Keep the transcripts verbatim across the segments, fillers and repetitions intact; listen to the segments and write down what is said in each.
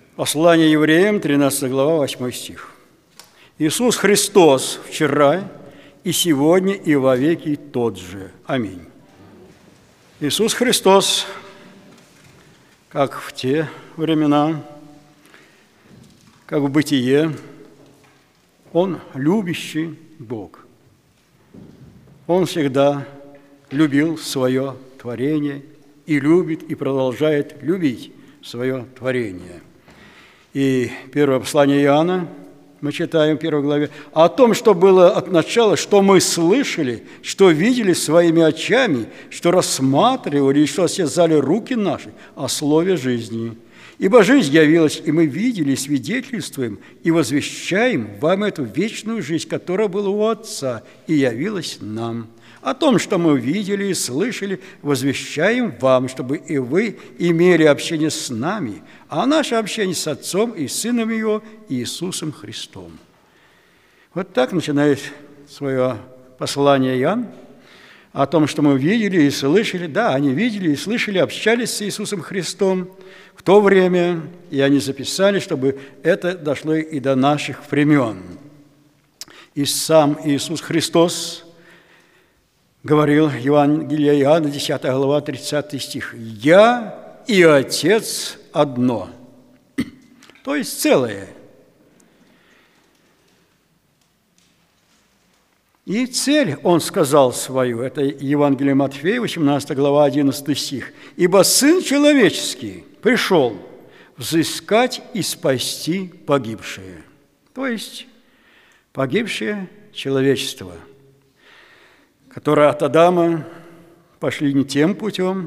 Послание евреям, тринадцатая глава, восьмой стих. Иисус Христос вчера и сегодня и вовеки тот же. Аминь. Иисус Христос, как в те времена, как в бытие, Он любящий Бог. Он всегда любил свое творение и любит, и продолжает любить свое творение. И первое послание Иоанна, мы читаем в первой главе, о том, что было от начала, что мы слышали, что видели своими очами, что рассматривали и что осязали руки наши о слове жизни. Ибо жизнь явилась, и мы видели, свидетельствуем и возвещаем вам эту вечную жизнь, которая была у Отца, и явилась нам. О том, что мы видели и слышали, возвещаем вам, чтобы и вы имели общение с нами, а наше общение с Отцом и Сыном Его, Иисусом Христом. Вот так начинает свое послание Иоанн о том, что мы видели и слышали. Да, они видели и слышали, общались с Иисусом Христом в то время, и они записали, чтобы это дошло и до наших времен. И сам Иисус Христос говорил в Евангелии Иоанна, десятая глава, тридцатый стих. «Я и Отец одно», то есть целое. И цель, Он сказал свою, это Евангелие Матфея, восемнадцатая глава, одиннадцатый стих. «Ибо Сын Человеческий пришел взыскать и спасти погибшее». То есть погибшее человечество, которые от Адама пошли не тем путем,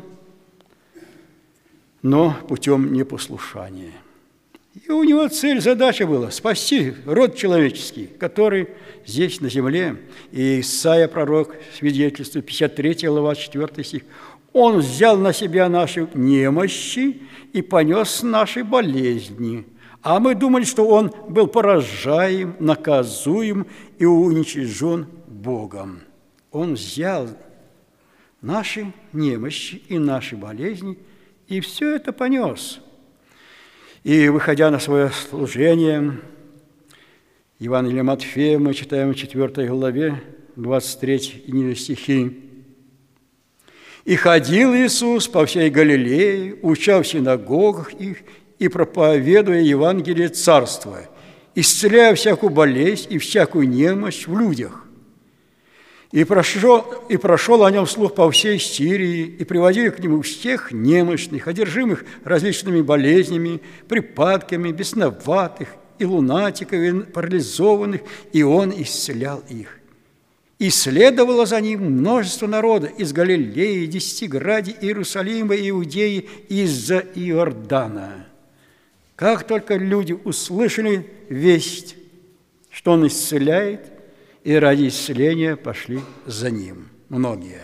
но путем непослушания. И у него цель, задача была спасти род человеческий, который здесь, на земле. И Исайя, пророк, свидетельствует, пятьдесят третья глава, четвёртый стих. «Он взял на себя наши немощи и понес наши болезни. А мы думали, что Он был поражаем, наказуем и уничижен Богом». Он взял наши немощи и наши болезни, и все это понес. И, выходя на свое служение, Евангелие Матфея, мы читаем в четвёртой главе, двадцать третьи стихи. «И ходил Иисус по всей Галилее, уча в синагогах их и проповедуя Евангелие Царства, исцеляя всякую болезнь и всякую немощь в людях. И прошел, и прошел о нем слух по всей Сирии, и приводили к нему всех немощных, одержимых различными болезнями, припадками, бесноватых, и лунатиков, и парализованных, и он исцелял их. И следовало за ним множество народа из Галилеи, Десятиградия, Иерусалима, Иудеи, из-за Иордана. Как только люди услышали весть, что он исцеляет, и ради исцеления пошли за ним многие.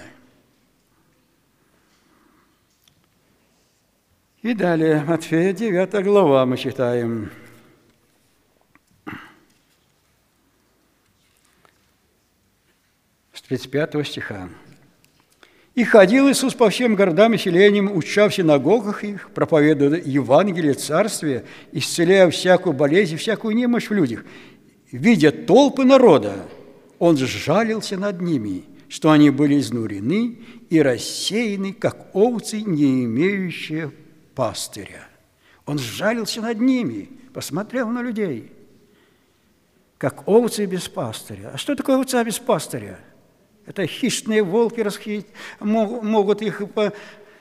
И далее, Матфея, девятая глава, мы читаем. С тридцать пятого стиха. «И ходил Иисус по всем городам и селениям, уча в синагогах их, проповедуя Евангелие Царствия, исцеляя всякую болезнь и всякую немощь в людях. Видя толпы народа, Он сжалился над ними, что они были изнурены и рассеяны, как овцы, не имеющие пастыря». Он сжалился над ними, посмотрел на людей, как овцы без пастыря. А что такое овца без пастыря? Это хищные волки расхит... могут их по...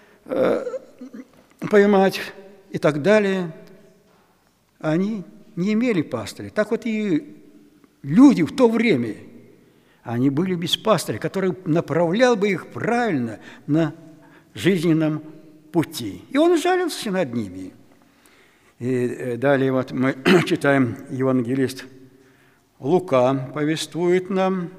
поймать и так далее. Они не имели пастыря. Так вот и люди в то время, они были без пастыря, который направлял бы их правильно на жизненном пути. И он жалился над ними. И далее вот мы читаем, евангелист Лука повествует нам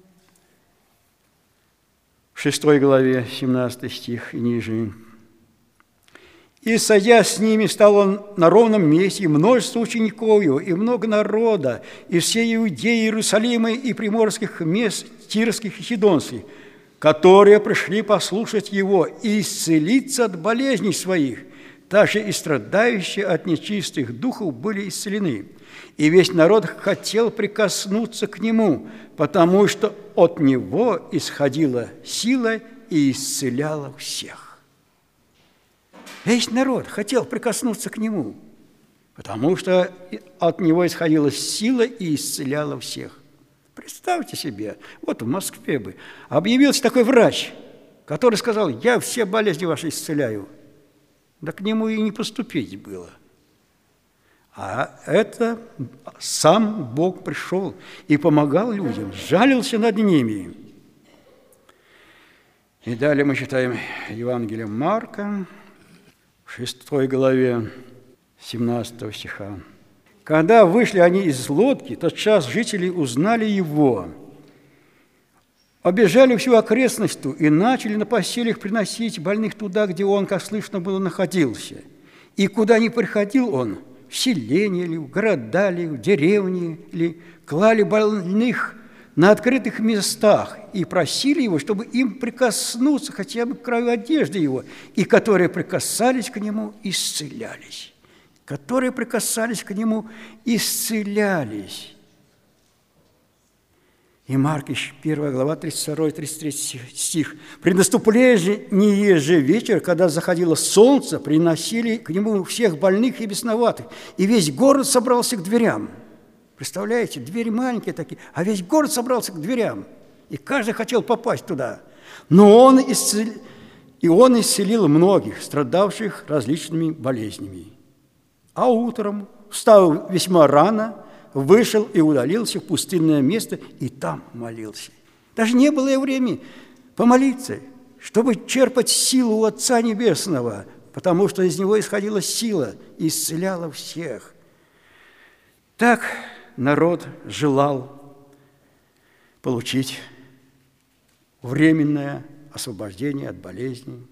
в шестой главе, семнадцатый стих и ниже. «И, садясь с ними, стал он на ровном месте, и множество учеников его, и много народа, и все иудеи, Иерусалима, и приморских мест, Тирских и Сидонских, которые пришли послушать его и исцелиться от болезней своих. также и страдающие от нечистых духов были исцелены. И весь народ хотел прикоснуться к нему, потому что от него исходила сила и исцеляла всех. Весь народ хотел прикоснуться к нему, потому что от него исходила сила и исцеляла всех. Представьте себе, вот в Москве бы объявился такой врач, который сказал: «Я все болезни ваши исцеляю». Да к нему и не поступить было. А это сам Бог пришел и помогал людям, жалился над ними. И далее мы читаем Евангелие Марка, в шестой главе, семнадцатого стиха. «Когда вышли они из лодки, тотчас жители узнали его, обежали всю окрестность и начали на постелях приносить больных туда, где он, как слышно было, находился. И куда ни приходил он, в селение ли, в города ли, в деревни ли, клали больных на открытых местах и просили его, чтобы им прикоснуться хотя бы к краю одежды его, и которые прикасались к нему, исцелялись». Которые прикасались к нему, исцелялись. И Марка, первая глава, тридцать второй тридцать третий стих. «При наступлении же вечера, когда заходило солнце, приносили к нему всех больных и бесноватых, и весь город собрался к дверям». Представляете, двери маленькие такие, а весь город собрался к дверям, и каждый хотел попасть туда. Но он исцелил, и он исцелил многих, страдавших различными болезнями. А утром, встав весьма рано, вышел и удалился в пустынное место, и там молился. Даже не было времени помолиться, чтобы черпать силу у Отца Небесного, потому что из него исходила сила и исцеляла всех. Так народ желал получить временное освобождение от болезней.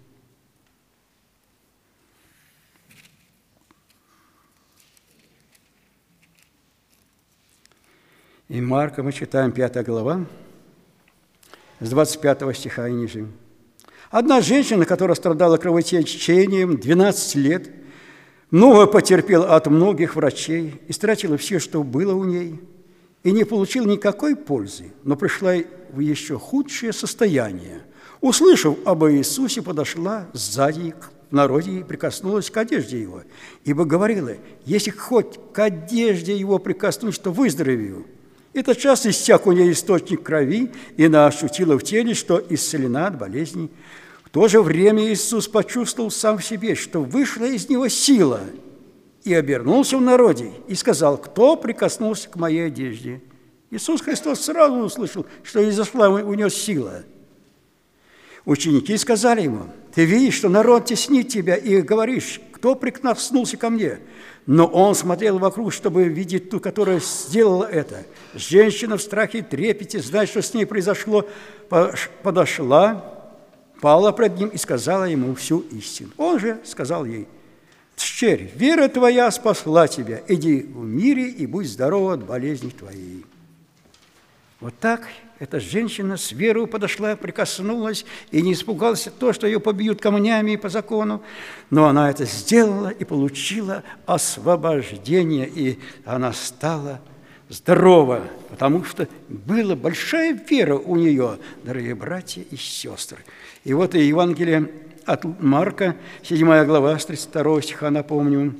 И Марка мы читаем, пятая глава, с двадцать пятого стиха и ниже. «Одна женщина, которая страдала кровотечением двенадцать лет, много потерпела от многих врачей, истратила все, что было у ней, и не получила никакой пользы, но пришла в еще худшее состояние. Услышав об Иисусе, подошла сзади к народе и прикоснулась к одежде его, ибо говорила: если хоть к одежде его прикоснусь, то выздоровею. И тотчас иссяк у нее источник крови, и она ощутила в теле, что исцелена от болезней. В то же время Иисус почувствовал сам в себе, что вышла из него сила, и обернулся в народе, и сказал: кто прикоснулся к моей одежде? Иисус Христос сразу услышал, что изошла у него сила. Ученики сказали ему: ты видишь, что народ теснит тебя, и говоришь: кто прикоснулся ко мне? Но он смотрел вокруг, чтобы видеть ту, которая сделала это. Женщина в страхе и трепете, зная, что с ней произошло, подошла, пала пред ним и сказала ему всю истину. Он же сказал ей: «Дщерь, вера твоя спасла тебя, иди в мире и будь здорова от болезней твоей». Вот так эта женщина с верой подошла, прикоснулась и не испугалась то, что ее побьют камнями по закону, но она это сделала и получила освобождение, и она стала здорова, потому что была большая вера у нее, дорогие братья и сестры. И вот и Евангелие от Марка, седьмая глава, с тридцать второго стиха, напомню.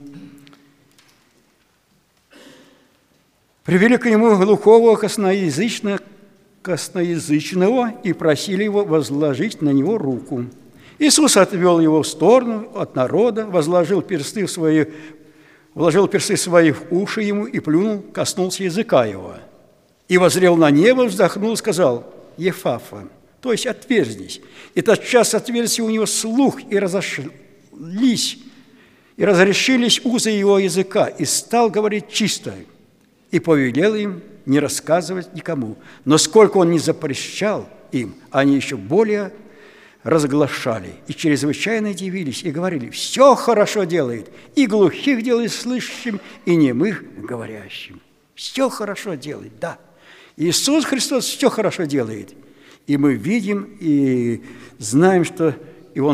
«Привели к нему глухого косноязычного, косноязычного и просили его возложить на него руку. Иисус отвел его в сторону от народа, возложил персты в свои, вложил персты свои в уши ему и плюнул, коснулся языка его. И воззрел на небо, вздохнул, сказал: Ефафа, то есть отверзнись. И тотчас отверзся у него слух, и разошлись, и разрешились узы его языка, и стал говорить чисто. И повелел им не рассказывать никому. Но сколько он не запрещал им, они еще более разглашали и чрезвычайно дивились и говорили: все хорошо делает, и глухих делает слышащим, и немых говорящим. Все хорошо делает, да. Иисус Христос все хорошо делает. И мы видим и знаем, что и Он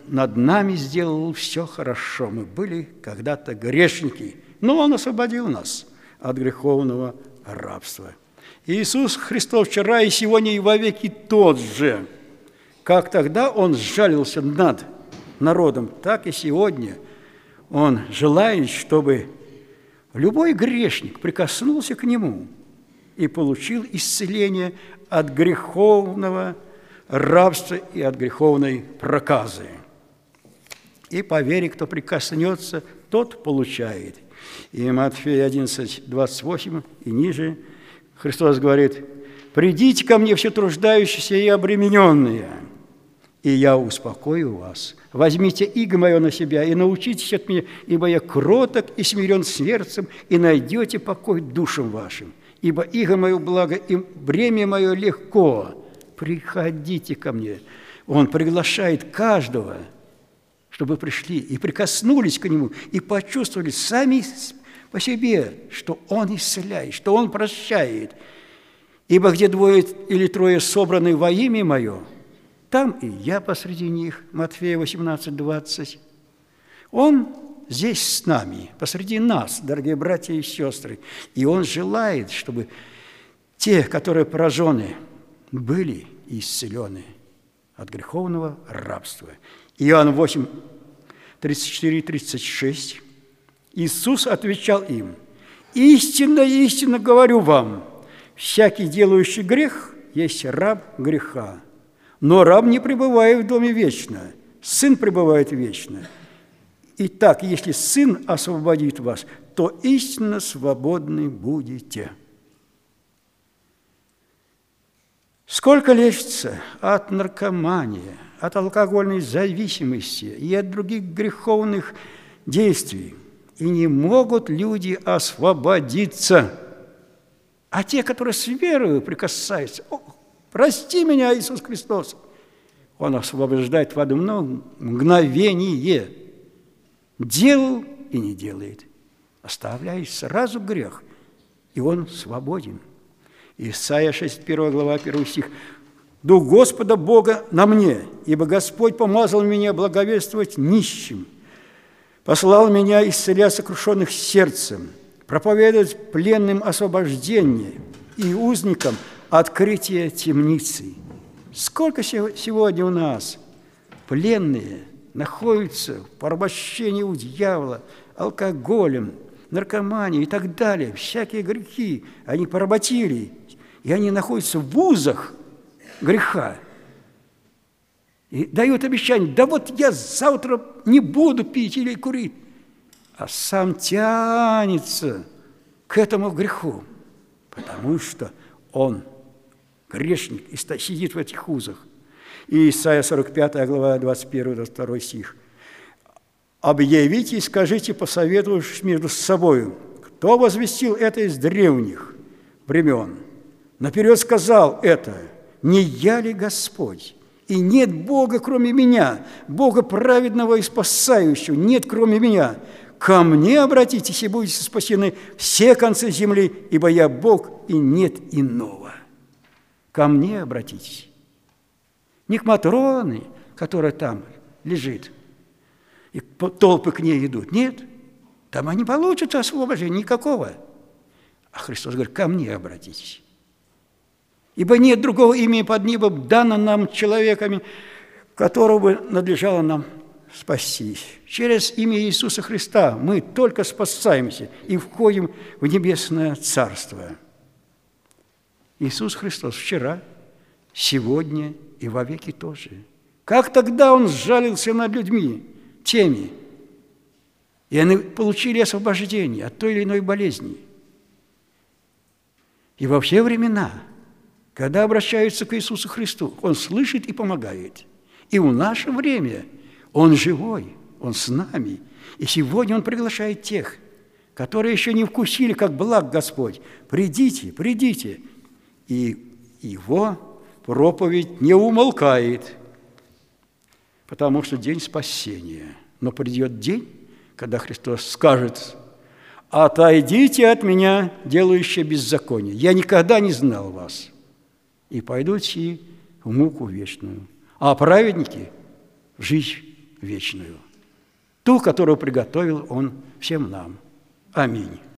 над нами сделал все хорошо. Мы были когда-то грешники, но Он освободил нас от греховного рабства. Иисус Христос вчера и сегодня и вовеки тот же. Как тогда Он сжалился над народом, так и сегодня Он желает, чтобы любой грешник прикоснулся к Нему и получил исцеление от греховного рабства и от греховной проказы. И по вере, кто прикоснется, тот получает. И Матфея одиннадцать, двадцать восемь и ниже Христос говорит: «Придите ко мне, все труждающиеся и обремененные, и я успокою вас. Возьмите иго мое на себя и научитесь от меня, ибо я кроток и смирен сердцем, и найдете покой душам вашим. Ибо иго мое благо, и бремя мое легко. Приходите ко мне». Он приглашает каждого, чтобы пришли и прикоснулись к Нему, и почувствовали сами по себе, что Он исцеляет, что Он прощает. «Ибо где двое или трое собраны во имя Мое, там и я посреди них». Матфея восемнадцать, двадцать. Он здесь с нами, посреди нас, дорогие братья и сестры. И Он желает, чтобы те, которые поражены, были исцелены от греховного рабства. Иоанн восемь, тридцать четыре, тридцать шесть. Иисус отвечал им: «Истинно, истинно говорю вам, всякий, делающий грех, есть раб греха. Но раб не пребывает в доме вечно, сын пребывает вечно. Итак, если сын освободит вас, то истинно свободны будете». Сколько лечится от наркомании, от алкогольной зависимости и от других греховных действий, и не могут люди освободиться. А те, которые с верою прикасаются: «О, прости меня, Иисус Христос», Он освобождает в одно мгновение. Делал и не делает. Оставляет сразу грех, и он свободен. Исайя шестьдесят первая глава, первый стих. «Дух Господа Бога на мне, ибо Господь помазал меня благовествовать нищим, послал меня исцелять сокрушенных сердцем, проповедовать пленным освобождение и узникам открытие темницы». Сколько сегодня у нас пленные находятся в порабощении у дьявола, алкоголем, наркоманией и так далее. Всякие грехи они поработили, и они находятся в вузах греха. И дают обещание: да вот я завтра не буду пить или курить, а сам тянется к этому греху, потому что он грешник и сидит в этих вузах. И Исайя сорок пятая глава, двадцать первый двадцать второй стих. «Объявите и скажите, посоветовавшись между собою, кто возвестил это из древних времен? Наперед сказал это: не я ли Господь? И нет Бога, кроме меня, Бога праведного и спасающего, нет, кроме меня. Ко мне обратитесь, и будете спасены все концы земли, ибо я Бог, и нет иного». Ко мне обратитесь. Не к Матроне, которая там лежит, и толпы к ней идут. Нет, там они получат освобождения никакого. А Христос говорит: ко мне обратитесь. Ибо нет другого имени под небом дано нам человеками, которого бы надлежало нам спастись. Через имя Иисуса Христа мы только спасаемся и входим в небесное Царство. Иисус Христос вчера, сегодня и вовеки тоже. Как тогда Он сжалился над людьми, теми, и они получили освобождение от той или иной болезни. И во все времена, когда обращаются к Иисусу Христу, Он слышит и помогает. И в наше время Он живой, Он с нами. И сегодня Он приглашает тех, которые еще не вкусили, как благ Господь: придите, придите. И Его проповедь не умолкает, потому что день спасения. Но придет день, когда Христос скажет: «Отойдите от меня, делающие беззаконие, я никогда не знал вас». И пойдут сии в муку вечную, а праведники – в жизнь вечную, ту, которую приготовил Он всем нам. Аминь.